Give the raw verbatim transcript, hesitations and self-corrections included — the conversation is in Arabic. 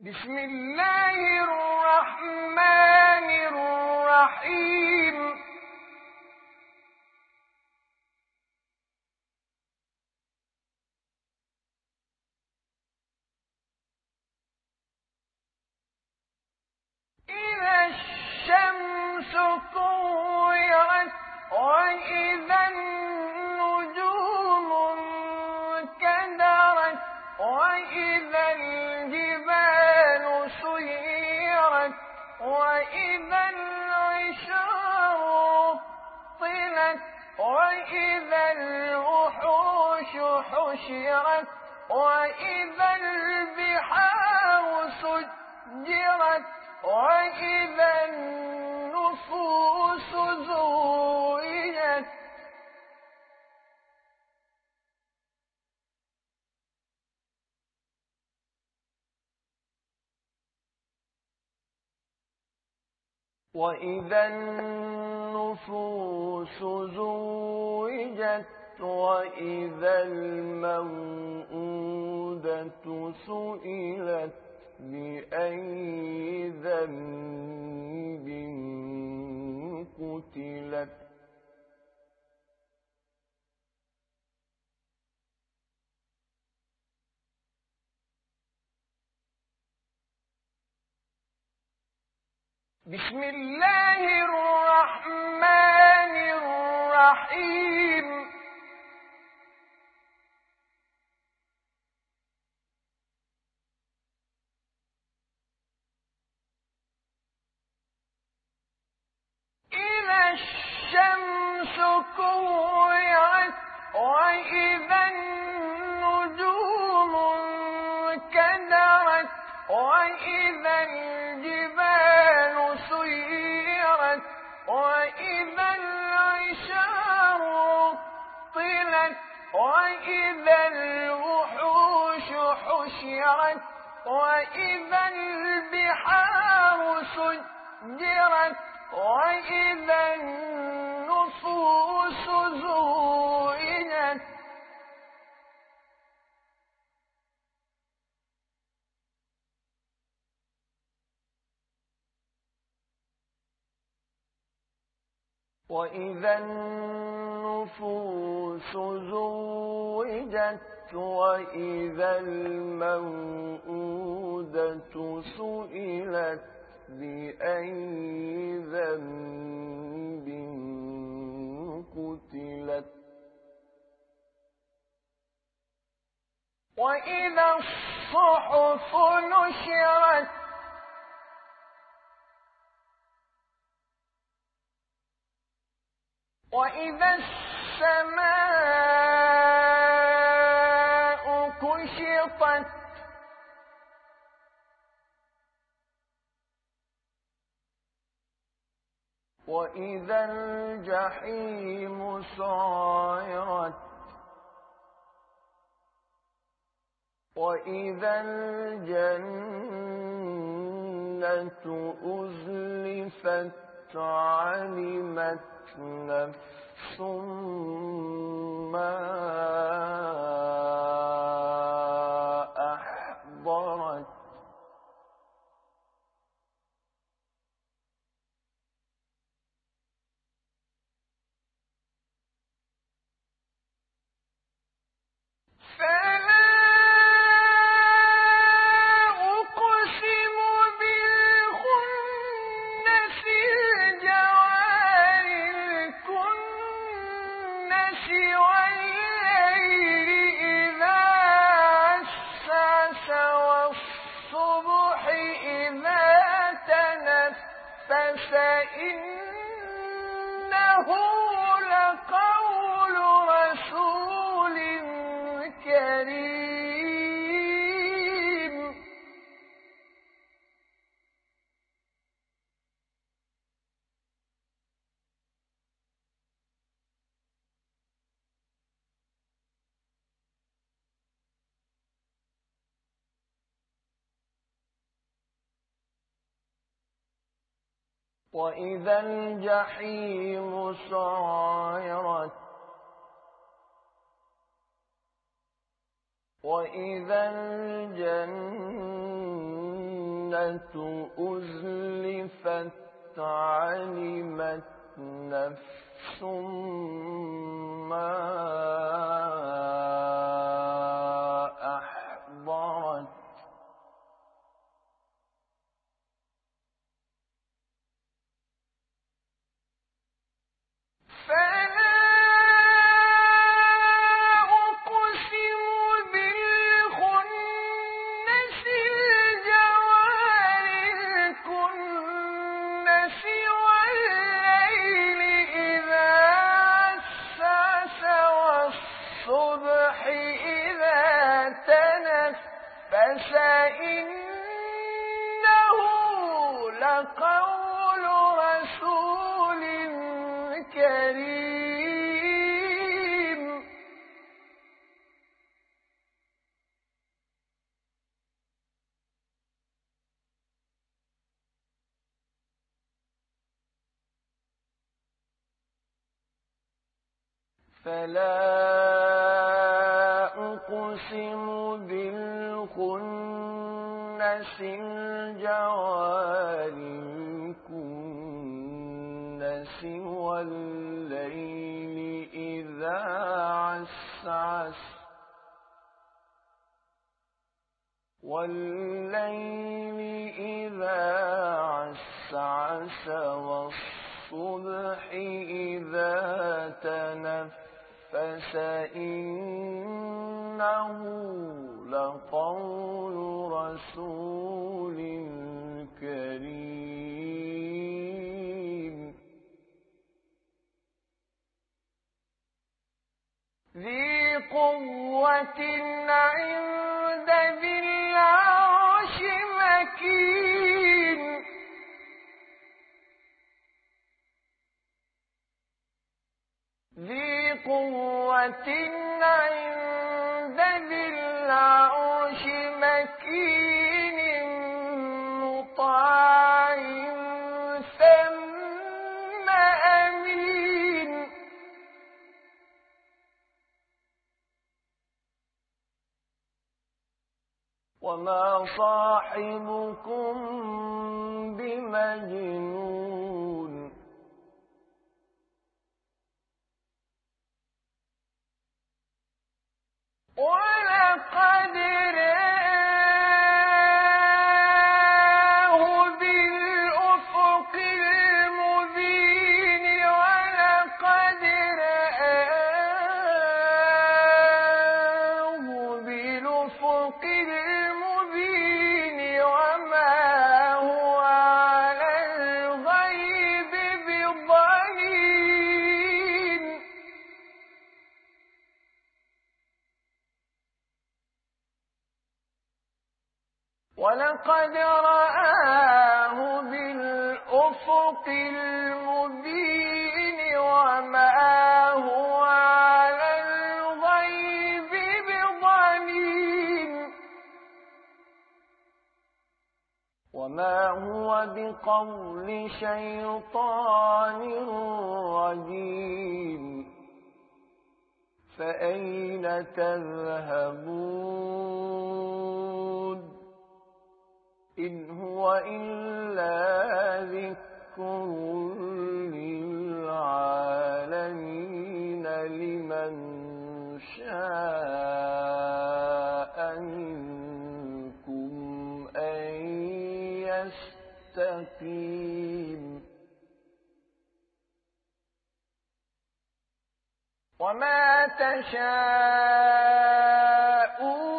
بسم الله الرحمن الرحيم إذا الشمس كورت وإذا النجوم انكدرت وإذا الجبال سيرت وإذا العشار طلت وإذا الوحوش حشرت وإذا البحار سجرت وإذا النفوس زوجت وإذا النفوس زوجت وإذا الموءودة سئلت بأي ذنب قتلت بسم الله الرحمن الرحيم إذا الشمس كورت وإذا النجوم انكدرت وإذا الجبال سيرت وإذا العشار طلت وإذا الوحوش حشرت وإذا البحار سجرت وإذا النفوس زوجت وإذا النفوس زوجت وإذا الموءودة سئلت بأي ذنب قتلت وإذا الصحف نشرت وإذا السماء كشطت وإذا الجحيم سعرت وإذا الجنة أزلفت علمت نفس ما أحضرت فلا أقسم بالخنس الجوار الكنس والليل إذا عسعس والصبح إذا تنفس إنه لقول رسول كريم وإذا الجحيم سعرت وإذا الجنة الجنة أزلفت علمت نفس ما أحضرت فلا أقسم بالخنس الجوار الكنس والليل إذا عسعس والصبح إذا تنفس إنه لقول رسول كريم فلا أقسم بالخنس الجوار الكنس والليل إذا عسعس والليل إذا عسعس والصبح إذا تنفس إنه لقول رسول كريم ذي قوة عند ذي العرش مكين ذي قوة عند ذي العرش مكين مطاع ثم أمين وما صاحبكم بمجنون ولقد رآه بالأفق المبين ولقد رآه بالأفق المبين وما هو على الغيب بضنين ولقد رآه بالأفق المبين وما هو على الغيب بضنين وما هو بقول شيطان رجيم فأين تذهبون إن هو إلا ذكر للعالمين لمن شاء منكم أن يستقيم وما تشاءون